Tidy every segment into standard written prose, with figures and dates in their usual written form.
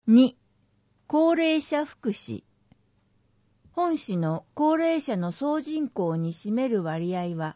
2、高齢者福祉。本市の高齢者の総人口に占める割合は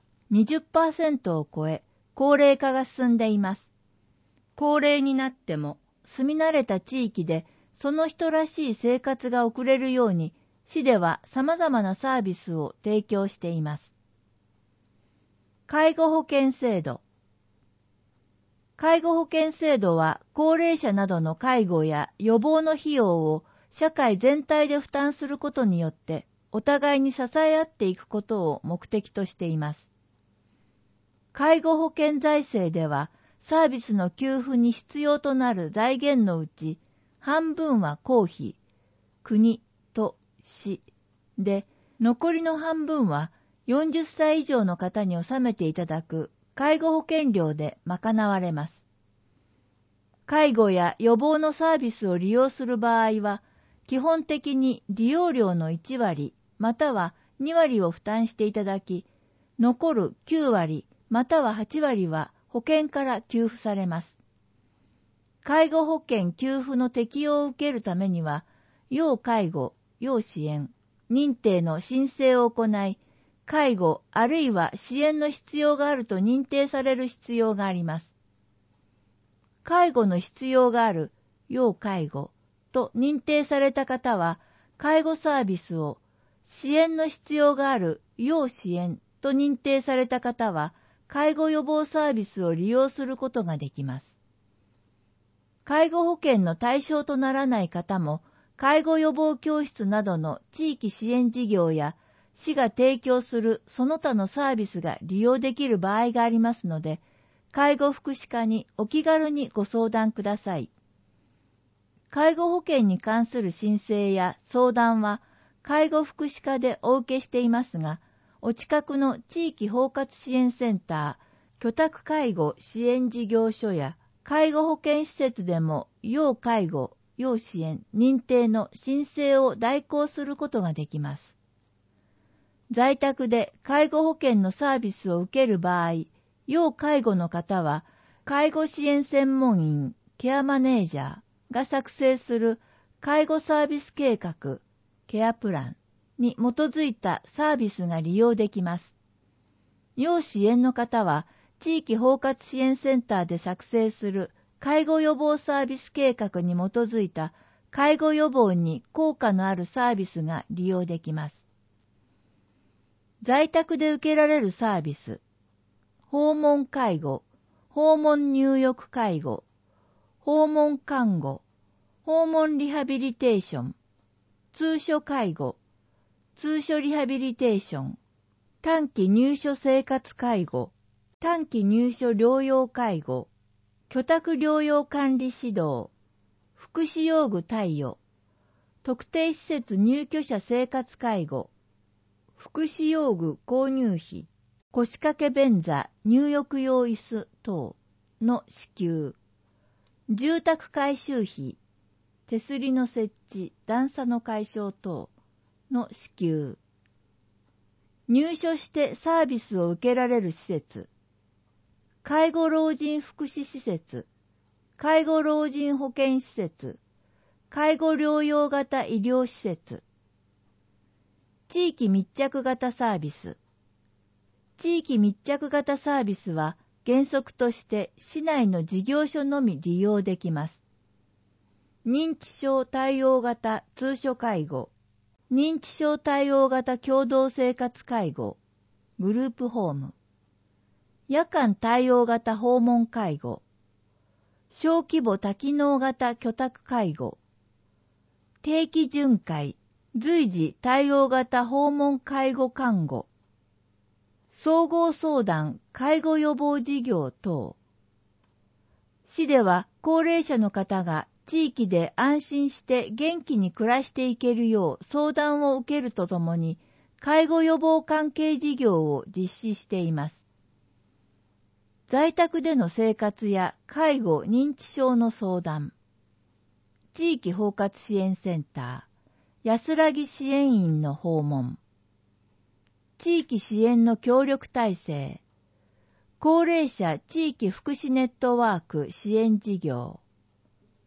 20% を超え、高齢化が進んでいます。高齢になっても住み慣れた地域でその人らしい生活が送れるように、市では様々なサービスを提供しています。介護保険制度。介護保険制度は高齢者などの介護や予防の費用を社会全体で負担することによってお互いに支え合っていくことを目的としています。介護保険財政ではサービスの給付に必要となる財源のうち半分は公費、国と市で、残りの半分は40歳以上の方に納めていただく介護保険料で賄われます。介護や予防のサービスを利用する場合は、基本的に利用料の1割または2割を負担していただき、残る9割または8割は保険から給付されます。介護保険給付の適用を受けるためには、要介護、要支援、認定の申請を行い、介護あるいは支援の必要があると認定される必要があります。介護の必要がある要介護と認定された方は、介護サービスを、支援の必要がある要支援と認定された方は、介護予防サービスを利用することができます。介護保険の対象とならない方も、介護予防教室などの地域支援事業や、市が提供するその他のサービスが利用できる場合がありますので、介護福祉課にお気軽にご相談ください。介護保険に関する申請や相談は、介護福祉課でお受けしていますが、お近くの地域包括支援センター、居宅介護支援事業所や、介護保険施設でも要介護、要支援、認定の申請を代行することができます。在宅で介護保険のサービスを受ける場合、要介護の方は、介護支援専門員、ケアマネージャーが作成する介護サービス計画、ケアプランに基づいたサービスが利用できます。要支援の方は、地域包括支援センターで作成する介護予防サービス計画に基づいた介護予防に効果のあるサービスが利用できます。在宅で受けられるサービス、訪問介護、訪問入浴介護、訪問看護、訪問リハビリテーション、通所介護、通所リハビリテーション、短期入所生活介護、短期入所療養介護、居宅療養管理指導、福祉用具貸与、特定施設入居者生活介護、福祉用具購入費、腰掛け便座入浴用椅子等の支給、住宅改修費、手すりの設置、段差の解消等の支給、入所してサービスを受けられる施設、介護老人福祉施設、介護老人保健施設、介護療養型医療施設、地域密着型サービス。地域密着型サービスは原則として市内の事業所のみ利用できます。認知症対応型通所介護、認知症対応型共同生活介護、グループホーム、夜間対応型訪問介護、小規模多機能型居宅介護、定期巡回、随時対応型訪問介護看護、総合相談介護予防事業等。市では高齢者の方が地域で安心して元気に暮らしていけるよう相談を受けるとともに、介護予防関係事業を実施しています。在宅での生活や介護認知症の相談、地域包括支援センター、安らぎ支援員の訪問、地域支援の協力体制、高齢者地域福祉ネットワーク支援事業、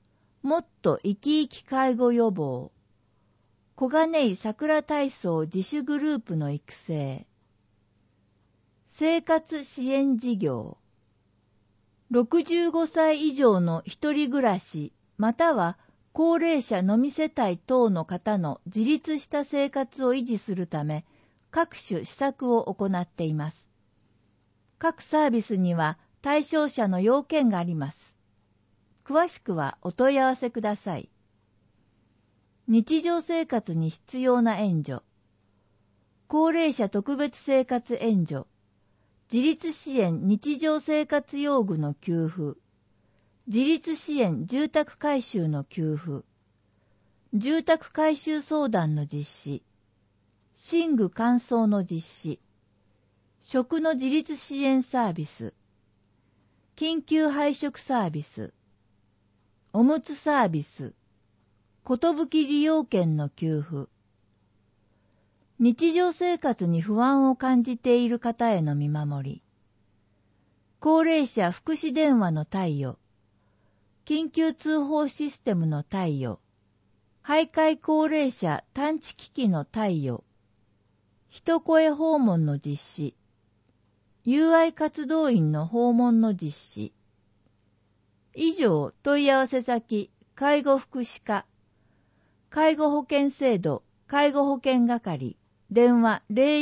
もっと生き生き介護予防、小金井桜体操自主グループの育成、生活支援事業、65歳以上の一人暮らしまたは高齢者のみ世帯等の方の自立した生活を維持するため各種施策を行っています。各サービスには対象者の要件があります。詳しくはお問い合わせください。日常生活に必要な援助、高齢者特別生活援助、自立支援日常生活用具の給付、自立支援住宅改修の給付、住宅改修相談の実施、寝具乾燥の実施、食の自立支援サービス、緊急配食サービス、おむつサービス、ことぶき利用券の給付、日常生活に不安を感じている方への見守り、高齢者福祉電話の貸与、緊急通報システムの貸与、徘徊高齢者探知機器の貸与、一声訪問の実施、友愛活動員の訪問の実施。以上、問い合わせ先、介護福祉課、介護保険制度、介護保険係、電話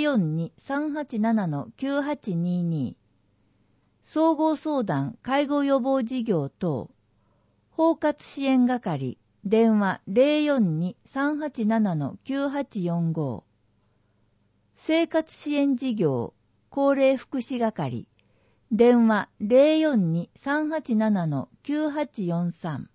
042-387-9822、総合相談介護予防事業等、包括支援係、電話 042-387-9845、生活支援事業、高齢福祉係、電話 042-387-9843